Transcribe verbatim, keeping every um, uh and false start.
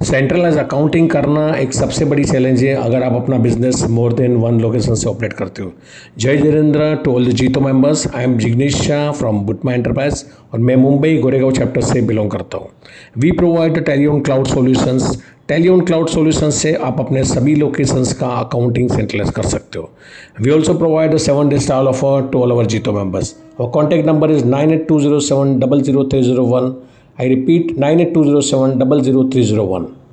Centralise accounting करना एक सबसे बड़ी चैलेंज है अगर आप अपना business more than one location से ऑपरेट करते हो। Jai Jitendra to all the JITO members, I am Jignesh Shah from Butma enterprise और मैं मुंबई गोरेगांव चैप्टर से बिलोंग करता हूँ। We provide Tally on cloud solutions. Tally on cloud solutions से आप अपने सभी लोकेशंस का अकाउंटिंग सेंट्रलाइज कर सकते हो। We also provide seven day style offer to all our JITO members. और contact number is nine eight two zero seven double zero three zero one. I repeat, nine eight two zero seven double zero three zero one.